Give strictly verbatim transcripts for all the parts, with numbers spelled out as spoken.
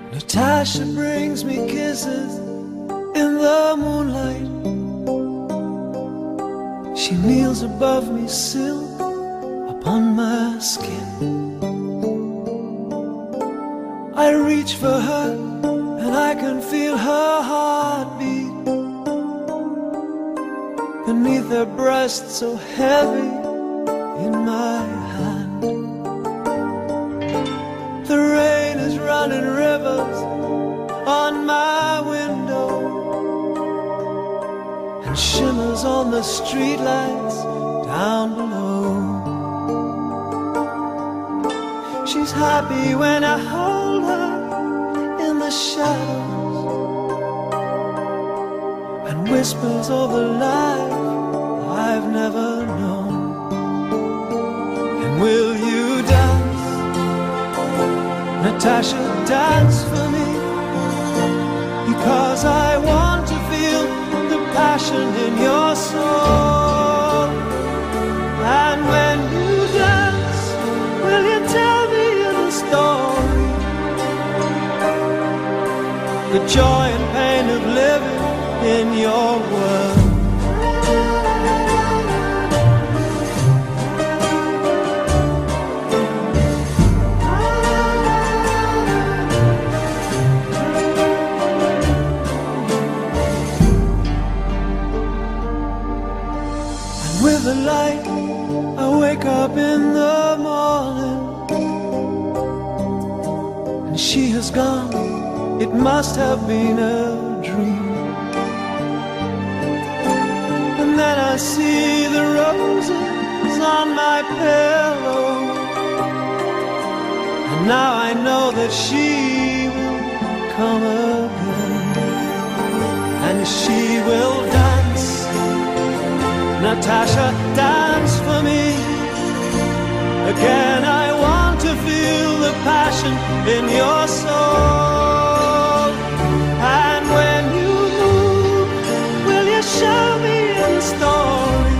Natasha brings me kisses in the moonlight. She kneels above me, silk upon my skin. I reach for her and I can feel her heartbeat beneath her breast so heavy in my hand. The rain is running rivers on my window and shimmers on the streetlights down below. She's happy when I hold her in the shadows and whispers of a life I've never known. And will you dance, Natasha, dance for me? Because I want to feel the passion in your soul. And when you dance, will you tell me the story, the joy and pain of living in your world? With the light, I wake up in the morning, and she has gone. It must have been a dream. And then I see the roses on my pillow, and now I know that she will come again, and she will dance. Natasha, dance for me. Again, I want to feel the passion in your soul. And when you move, will you show me the story,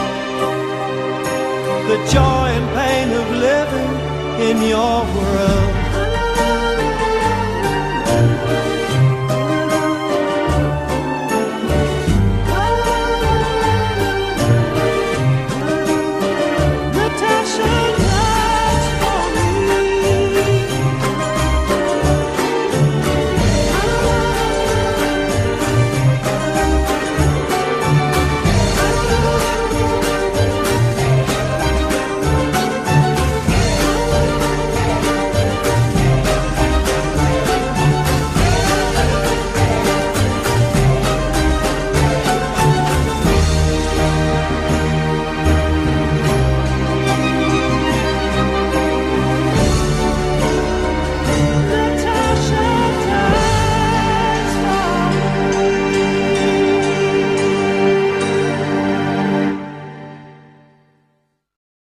the joy and pain of living in your world?